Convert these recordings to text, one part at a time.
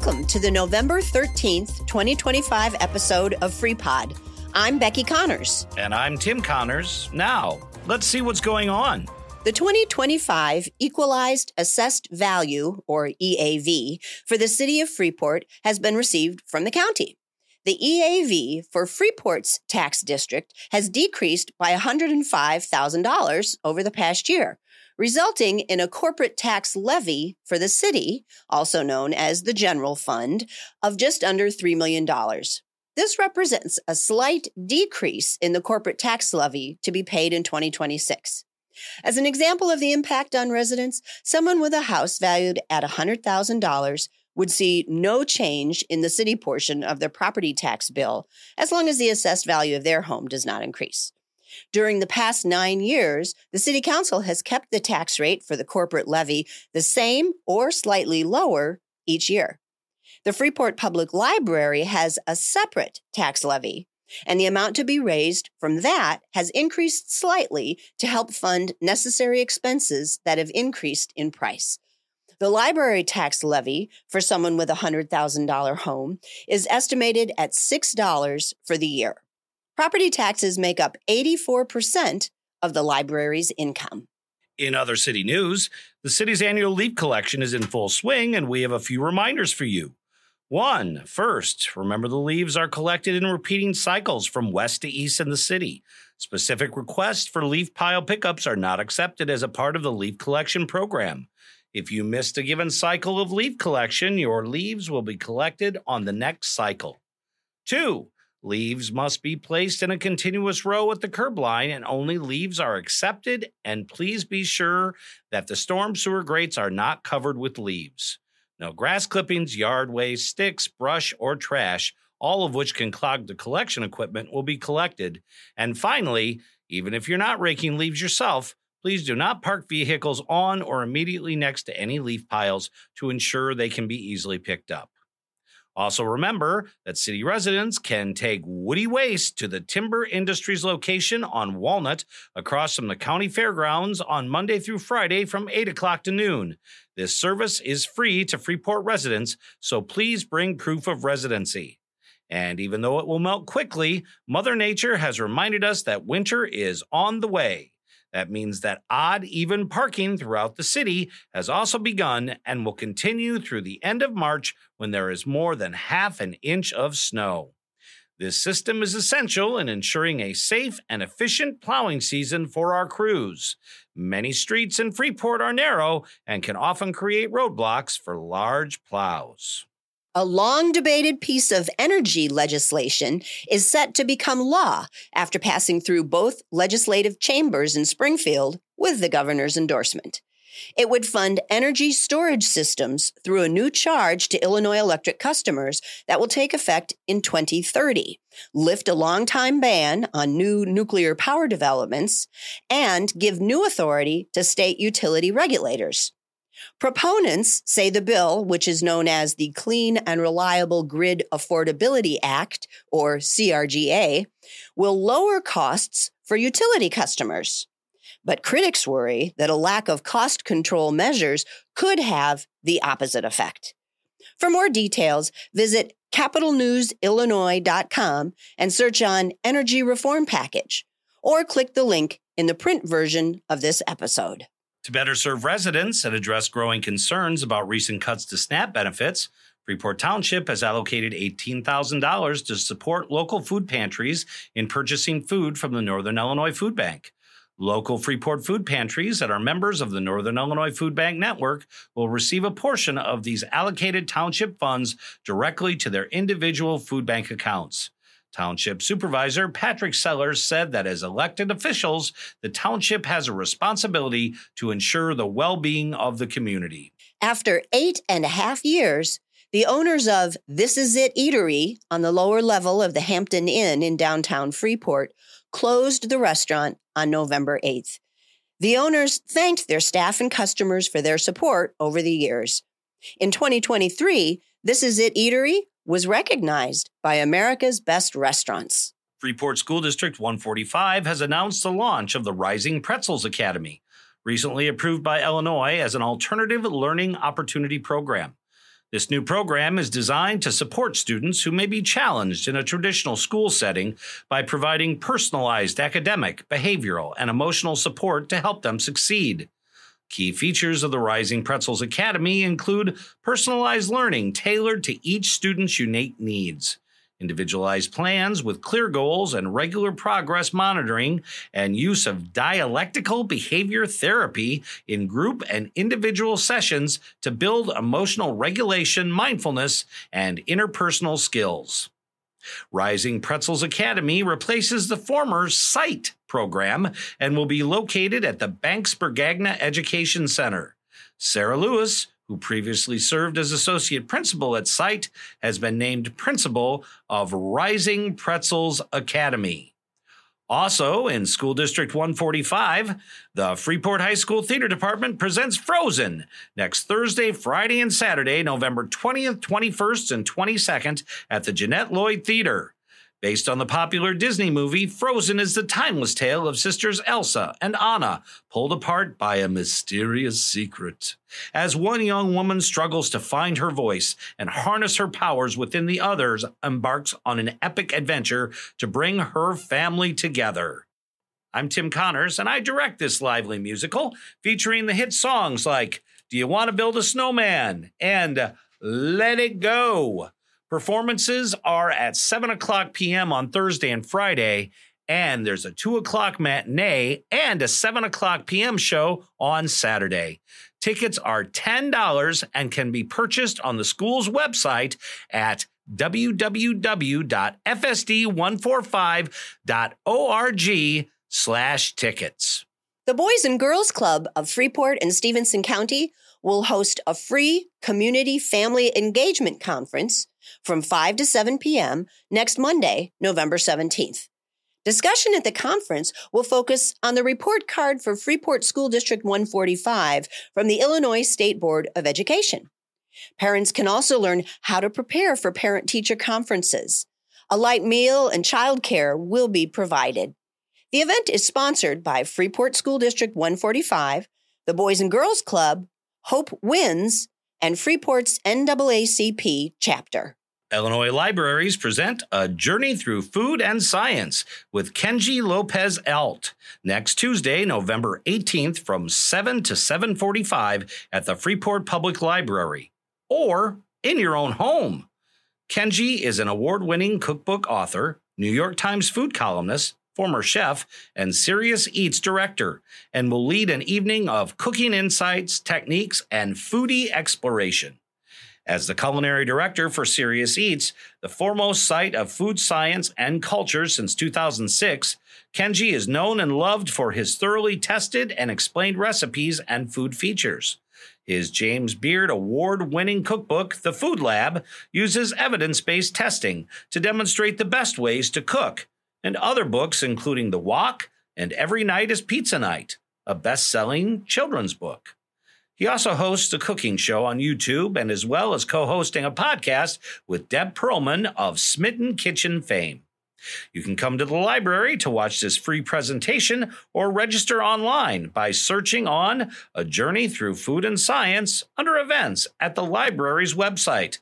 Welcome to the November 13th, 2025 episode of FreePod. I'm Becky Connors. And I'm Tim Connors. Now, let's see what's going on. The 2025 Equalized Assessed Value, or EAV, for the city of Freeport has been received from the county. The EAV for Freeport's tax district has decreased by $105,000 over the past year, resulting in a corporate tax levy for the city, also known as the general fund, of just under $3 million. This represents a slight decrease in the corporate tax levy to be paid in 2026. As an example of the impact on residents, someone with a house valued at $100,000 would see no change in the city portion of their property tax bill as long as the assessed value of their home does not increase. During the past 9 years, the City Council has kept the tax rate for the corporate levy the same or slightly lower each year. The Freeport Public Library has a separate tax levy, and the amount to be raised from that has increased slightly to help fund necessary expenses that have increased in price. The library tax levy for someone with a $100,000 home is estimated at $6 for the year. Property taxes make up 84% of the library's income. In other city news, the city's annual leaf collection is in full swing, and we have a few reminders for you. First, remember the leaves are collected in repeating cycles from west to east in the city. Specific requests for leaf pile pickups are not accepted as a part of the leaf collection program. If you missed a given cycle of leaf collection, your leaves will be collected on the next cycle. 2, leaves must be placed in a continuous row at the curb line, and only leaves are accepted, and please be sure that the storm sewer grates are not covered with leaves. No grass clippings, yard waste, sticks, brush, or trash, all of which can clog the collection equipment, will be collected. And finally, even if you're not raking leaves yourself, please do not park vehicles on or immediately next to any leaf piles to ensure they can be easily picked up. Also remember that city residents can take woody waste to the Timber Industries location on Walnut across from the county fairgrounds on Monday through Friday from 8 o'clock to noon. This service is free to Freeport residents, so please bring proof of residency. And even though it will melt quickly, Mother Nature has reminded us that winter is on the way. That means that odd, even parking throughout the city has also begun and will continue through the end of March when there is more than half an inch of snow. This system is essential in ensuring a safe and efficient plowing season for our crews. Many streets in Freeport are narrow and can often create roadblocks for large plows. A long-debated piece of energy legislation is set to become law after passing through both legislative chambers in Springfield with the governor's endorsement. It would fund energy storage systems through a new charge to Illinois electric customers that will take effect in 2030, lift a long-time ban on new nuclear power developments, and give new authority to state utility regulators. Proponents say the bill, which is known as the Clean and Reliable Grid Affordability Act, or CRGA, will lower costs for utility customers. But critics worry that a lack of cost control measures could have the opposite effect. For more details, visit capitalnewsillinois.com and search on Energy Reform Package, or click the link in the print version of this episode. To better serve residents and address growing concerns about recent cuts to SNAP benefits, Freeport Township has allocated $18,000 to support local food pantries in purchasing food from the Northern Illinois Food Bank. Local Freeport food pantries that are members of the Northern Illinois Food Bank Network will receive a portion of these allocated township funds directly to their individual food bank accounts. Township Supervisor Patrick Sellers said that as elected officials, the township has a responsibility to ensure the well-being of the community. After 8.5 years, the owners of This Is It Eatery on the lower level of the Hampton Inn in downtown Freeport closed the restaurant on November 8th. The owners thanked their staff and customers for their support over the years. In 2023, This Is It Eatery was recognized by America's Best Restaurants. Freeport School District 145 has announced the launch of the Rising Pretzels Academy, recently approved by Illinois as an alternative learning opportunity program. This new program is designed to support students who may be challenged in a traditional school setting by providing personalized academic, behavioral, and emotional support to help them succeed. Key features of the Rising Pretzels Academy include personalized learning tailored to each student's unique needs, individualized plans with clear goals and regular progress monitoring, and use of dialectical behavior therapy in group and individual sessions to build emotional regulation, mindfulness, and interpersonal skills. Rising Pretzels Academy replaces the former SIGHT program and will be located at the Banks Bergagna Education Center. Sarah Lewis, who previously served as associate principal at SIGHT, has been named principal of Rising Pretzels Academy. Also, in School District 145, the Freeport High School Theater Department presents Frozen next Thursday, Friday, and Saturday, November 20th, 21st, and 22nd at the Jeanette Lloyd Theater. Based on the popular Disney movie, Frozen is the timeless tale of sisters Elsa and Anna, pulled apart by a mysterious secret. As one young woman struggles to find her voice and harness her powers within the others, embarks on an epic adventure to bring her family together. I'm Tim Connors, and I direct this lively musical featuring the hit songs like Do You Want to Build a Snowman? And Let It Go. Performances are at 7 o'clock p.m. on Thursday and Friday, and there's a 2 o'clock matinee and a 7 o'clock p.m. show on Saturday. Tickets are $10 and can be purchased on the school's website at www.fsd145.org/tickets. The Boys and Girls Club of Freeport and Stevenson County will host a free community family engagement conference from 5 to 7 p.m. next Monday, November 17th. Discussion at the conference will focus on the report card for Freeport School District 145 from the Illinois State Board of Education. Parents can also learn how to prepare for parent-teacher conferences. A light meal and childcare will be provided. The event is sponsored by Freeport School District 145, the Boys and Girls Club, Hope Wins, and Freeport's NAACP chapter. Illinois Libraries present A Journey Through Food and Science with Kenji Lopez Alt next Tuesday, November 18th from 7 to 7:45 at the Freeport Public Library or in your own home. Kenji is an award-winning cookbook author, New York Times food columnist, former chef, and Serious Eats director, and will lead an evening of cooking insights, techniques, and foodie exploration. As the culinary director for Serious Eats, the foremost site of food science and culture since 2006, Kenji is known and loved for his thoroughly tested and explained recipes and food features. His James Beard award-winning cookbook, The Food Lab, uses evidence-based testing to demonstrate the best ways to cook, and other books including The Wok and Every Night is Pizza Night, a best-selling children's book. He also hosts a cooking show on YouTube and as well as co-hosting a podcast with Deb Perlman of Smitten Kitchen fame. You can come to the library to watch this free presentation or register online by searching on A Journey Through Food and Science under events at the library's website,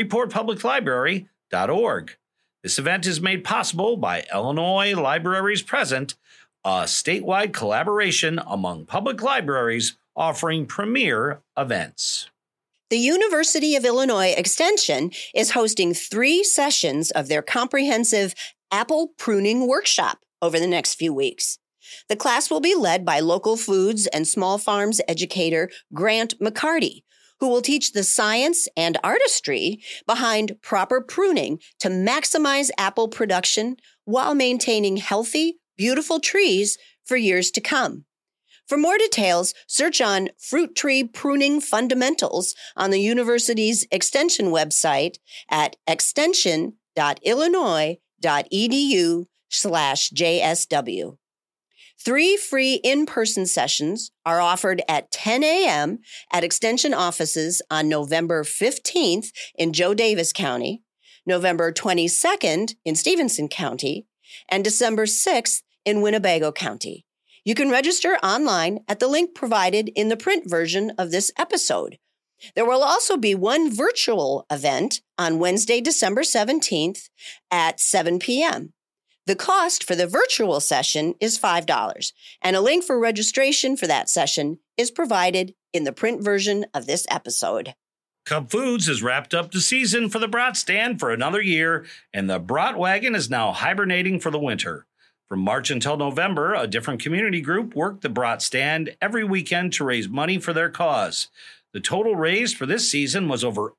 freeportpubliclibrary.org. This event is made possible by Illinois Libraries Present, a statewide collaboration among public libraries offering premier events. The University of Illinois Extension is hosting 3 sessions of their comprehensive apple pruning workshop over the next few weeks. The class will be led by local foods and small farms educator Grant McCarty, who will teach the science and artistry behind proper pruning to maximize apple production while maintaining healthy, beautiful trees for years to come. For more details, search on Fruit Tree Pruning Fundamentals on the university's extension website at extension.illinois.edu/JSW. 3 free in-person sessions are offered at 10 a.m. at Extension offices on November 15th in Joe Davis County, November 22nd in Stevenson County, and December 6th in Winnebago County. You can register online at the link provided in the print version of this episode. There will also be one virtual event on Wednesday, December 17th at 7 p.m. The cost for the virtual session is $5, and a link for registration for that session is provided in the print version of this episode. Cub Foods has wrapped up the season for the Brat Stand for another year, and the Brat Wagon is now hibernating for the winter. From March until November, a different community group worked the Brat Stand every weekend to raise money for their cause. The total raised for this season was over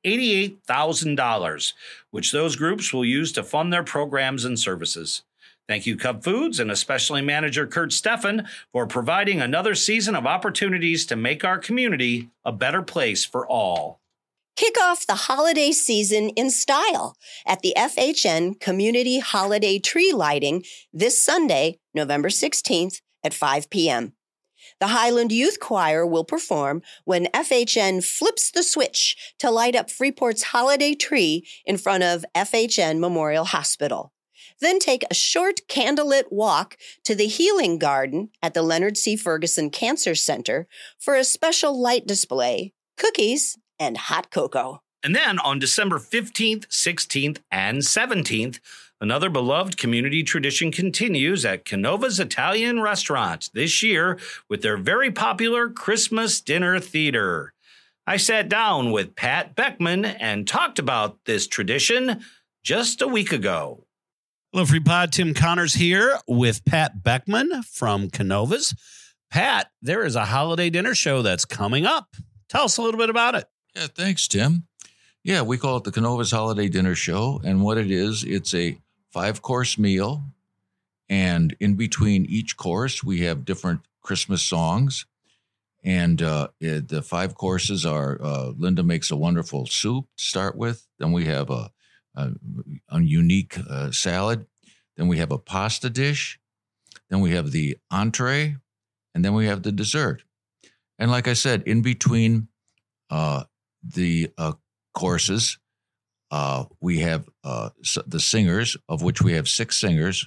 $88,000, which those groups will use to fund their programs and services. Thank you, Cub Foods, and especially manager Kurt Steffen, for providing another season of opportunities to make our community a better place for all. Kick off the holiday season in style at the FHN Community Holiday Tree Lighting this Sunday, November 16th at 5 p.m. The Highland Youth Choir will perform when FHN flips the switch to light up Freeport's holiday tree in front of FHN Memorial Hospital. Then take a short candlelit walk to the Healing Garden at the Leonard C. Ferguson Cancer Center for a special light display, cookies, and hot cocoa. And then on December 15th, 16th, and 17th, another beloved community tradition continues at Canova's Italian Restaurant this year with their very popular Christmas Dinner Theater. I sat down with Pat Beckman and talked about this tradition just a week ago. Hello, FreePod. Tim Connors here with Pat Beckman from Canova's. Pat, there is a holiday dinner show that's coming up. Tell us a little bit about it. Yeah, thanks, Tim. Yeah, we call it the Canova's Holiday Dinner Show. And what it is, it's a 5-course meal. And in between each course, we have different Christmas songs. And the 5 courses are Linda makes a wonderful soup to start with. Then we have a unique salad. Then we have a pasta dish. Then we have the entree. And then we have the dessert. And like I said, in between the courses, we have the singers, of which we have 6 singers,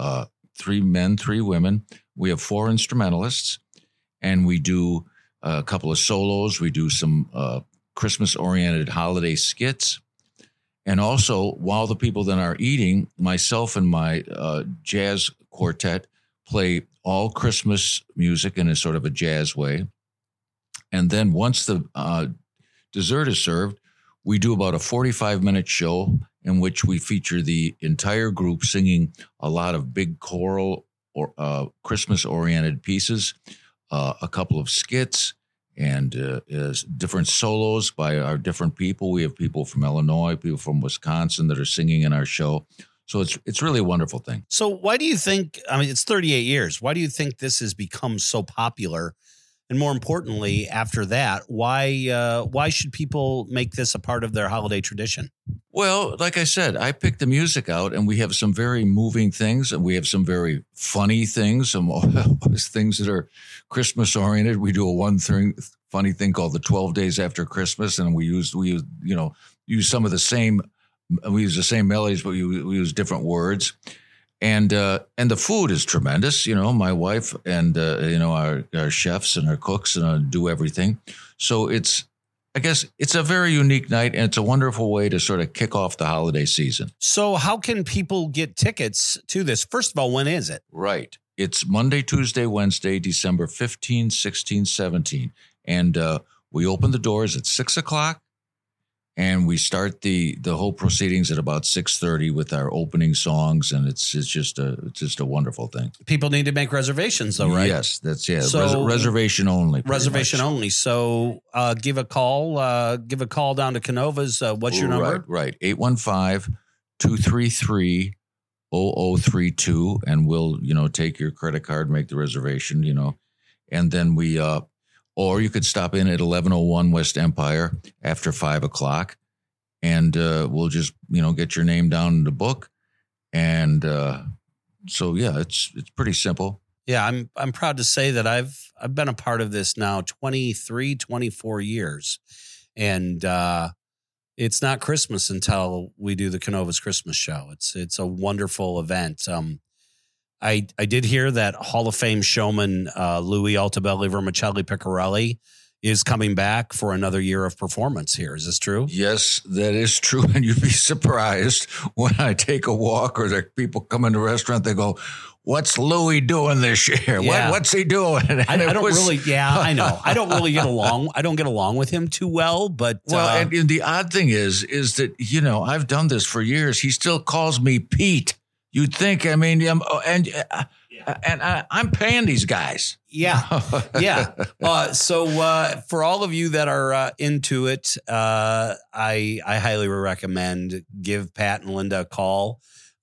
3 men, 3 women. We have 4 instrumentalists, and we do a couple of solos. We do some Christmas-oriented holiday skits. And also, while the people then are eating, myself and my jazz quartet play all Christmas music in a sort of a jazz way. And then once the dessert is served, we do about a 45-minute show in which we feature the entire group singing a lot of big choral or Christmas-oriented pieces, a couple of skits, and different solos by our different people. We have people from Illinois, people from Wisconsin that are singing in our show. So it's really a wonderful thing. So why do you think, I mean, it's 38 years. Why do you think this has become so popular? And more importantly, after that, why should people make this a part of their holiday tradition? Well, like I said, I picked the music out, and we have some very moving things, and we have some very funny things, some things that are Christmas oriented. We do a funny thing called the 12 Days After Christmas, and we use some of the same. We use the same melodies, but we use different words. And the food is tremendous. You know, my wife and our chefs and our cooks do everything. So I guess it's a very unique night, and it's a wonderful way to sort of kick off the holiday season. So how can people get tickets to this? First of all, when is it? Right. It's Monday, Tuesday, Wednesday, December 15, 16, 17. And we open the doors at 6 o'clock. And we start the whole proceedings at about 6:30 with our opening songs, and it's just a wonderful thing. People need to make reservations, though, right? Yes, So, reservation only. Reservation only. So give a call down to Canova's. What's your number? Right. 815-233-0032, and we'll take your credit card, make the reservation, and then we. Or you could stop in at 1101 West Empire after 5 o'clock, and we'll just get your name down in the book. And so yeah, it's pretty simple. Yeah, I'm proud to say that I've been a part of this now 24 years, and it's not Christmas until we do the Canova's Christmas show. It's a wonderful event. I did hear that Hall of Fame showman Louis Altobelli Vermicelli Picarelli is coming back for another year of performance here. Is this true? Yes, that is true. And you'd be surprised when I take a walk or the people come in the restaurant, they go, "What's Louis doing this year? Yeah. What's he doing?" I don't really, I know. I don't really get along. I don't get along with him too well, but. Well, and the odd thing is that, I've done this for years. He still calls me Pete. You'd think, I'm paying these guys. Yeah. Yeah. So for all of you that are into it, I highly recommend give Pat and Linda a call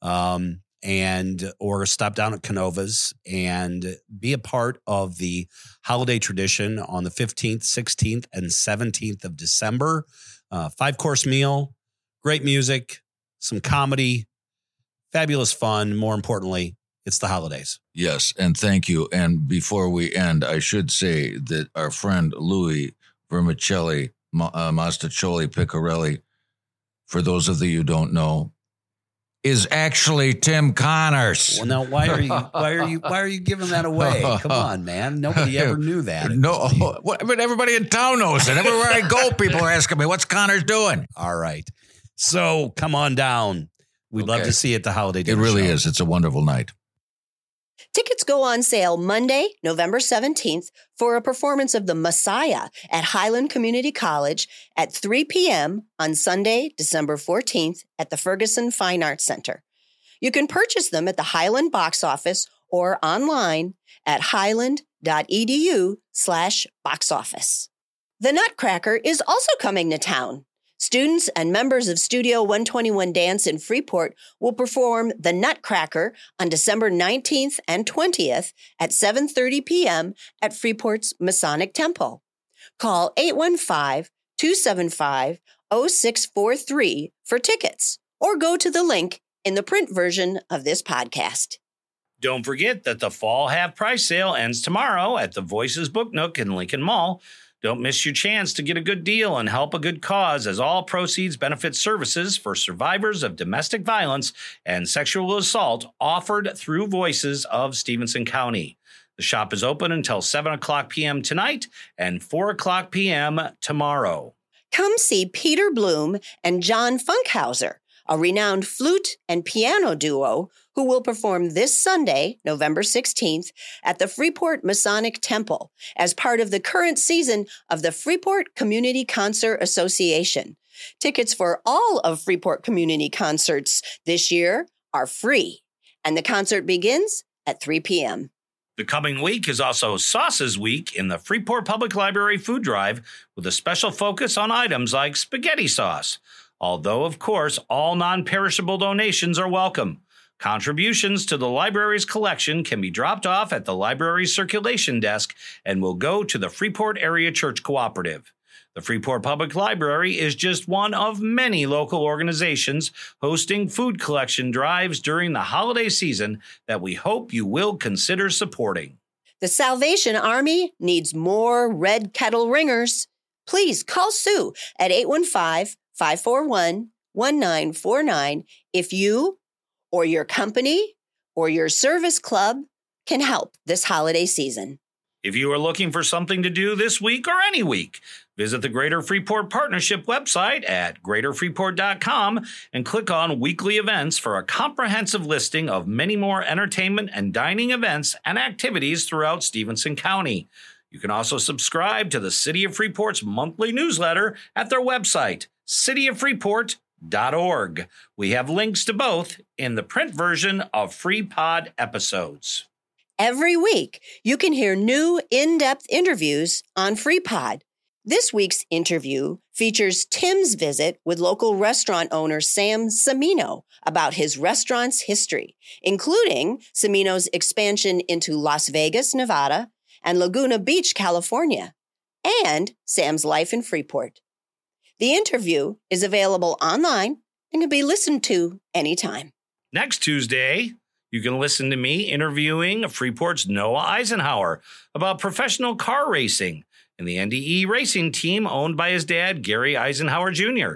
or stop down at Canova's and be a part of the holiday tradition on the 15th, 16th, and 17th of December. 5-course meal, great music, some comedy, fabulous fun. More importantly, it's the holidays. Yes, and thank you. And before we end, I should say that our friend Louis Vermicelli, Mastacholi Piccarelli, for those of you who don't know, is actually Tim Connors. Well, now why are you giving that away? Come on, man. Nobody ever knew that. No, but everybody in town knows it. Everywhere I go, people are asking me, "What's Connors doing?" All right. So come on down. We'd love to see you at the holiday dinner. It really show. is. It's a wonderful night. Tickets go on sale Monday, November 17th for a performance of The Messiah at Highland Community College at 3 p.m. on Sunday, December 14th at the Ferguson Fine Arts Center. You can purchase them at the Highland box office or online at highland.edu/box office. The Nutcracker is also coming to town. Students and members of Studio 121 Dance in Freeport will perform The Nutcracker on December 19th and 20th at 7:30 p.m. at Freeport's Masonic Temple. Call 815-275-0643 for tickets or go to the link in the print version of this podcast. Don't forget that the fall half-price sale ends tomorrow at the Voices Book Nook in Lincoln Mall. Don't miss your chance to get a good deal and help a good cause, as all proceeds benefit services for survivors of domestic violence and sexual assault offered through Voices of Stephenson County. The shop is open until 7 o'clock p.m. tonight and 4 o'clock p.m. tomorrow. Come see Peter Bloom and John Funkhauser, a renowned flute and piano duo who will perform this Sunday, November 16th, at the Freeport Masonic Temple as part of the current season of the Freeport Community Concert Association. Tickets for all of Freeport Community Concerts this year are free, and the concert begins at 3 p.m. The coming week is also Sauces Week in the Freeport Public Library Food Drive, with a special focus on items like spaghetti sauce. Although, of course, all non-perishable donations are welcome. Contributions to the library's collection can be dropped off at the library's circulation desk and will go to the Freeport Area Church Cooperative. The Freeport Public Library is just one of many local organizations hosting food collection drives during the holiday season that we hope you will consider supporting. The Salvation Army needs more Red Kettle Ringers. Please call Sue at 815-541-1949 if you or your company or your service club can help this holiday season. If you are looking for something to do this week or any week, visit the Greater Freeport Partnership website at greaterfreeport.com and click on weekly events for a comprehensive listing of many more entertainment and dining events and activities throughout Stephenson County. You can also subscribe to the City of Freeport's monthly newsletter at their website, cityoffreeport.org. We have links to both in the print version of FreePod episodes. Every week, you can hear new in-depth interviews on FreePod. This week's interview features Tim's visit with local restaurant owner Sam Cimino about his restaurant's history, including Cimino's expansion into Las Vegas, Nevada, and Laguna Beach, California, and Sam's life in Freeport. The interview is available online and can be listened to anytime. Next Tuesday, you can listen to me interviewing Freeport's Noah Eisenhower about professional car racing and the NDE racing team owned by his dad, Gary Eisenhower Jr.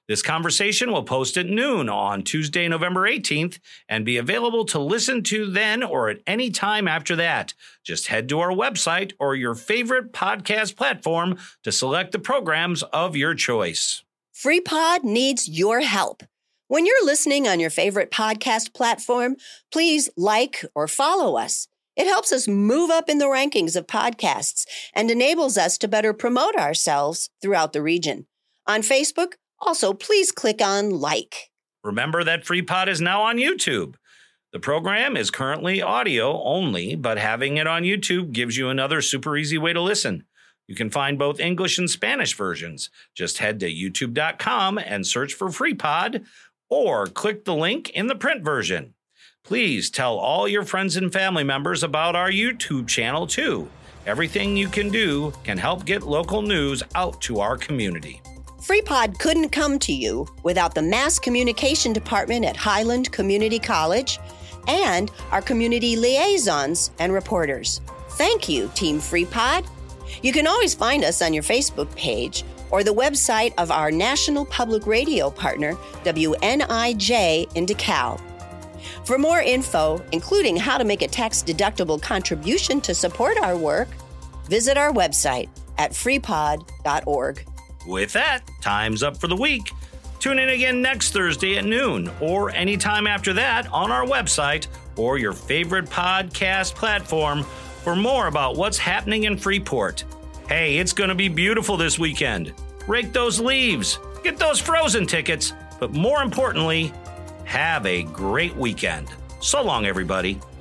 This conversation will post at noon on Tuesday, November 18th, and be available to listen to then or at any time after that. Just head to our website or your favorite podcast platform to select the programs of your choice. FreePod needs your help. When you're listening on your favorite podcast platform, please like or follow us. It helps us move up in the rankings of podcasts and enables us to better promote ourselves throughout the region. On Facebook, also, please click on like. Remember that FreePod is now on YouTube. The program is currently audio only, but having it on YouTube gives you another super easy way to listen. You can find both English and Spanish versions. Just head to youtube.com and search for FreePod, or click the link in the print version. Please tell all your friends and family members about our YouTube channel, too. Everything you can do can help get local news out to our community. FreePod couldn't come to you without the Mass Communication Department at Highland Community College and our community liaisons and reporters. Thank you, Team FreePod. You can always find us on your Facebook page or the website of our national public radio partner, WNIJ in DeKalb. For more info, including how to make a tax-deductible contribution to support our work, visit our website at freepod.org. With that, time's up for the week. Tune in again next Thursday at noon or anytime after that on our website or your favorite podcast platform for more about what's happening in Freeport. Hey, it's going to be beautiful this weekend. Rake those leaves, get those Frozen tickets, but more importantly, have a great weekend. So long, everybody.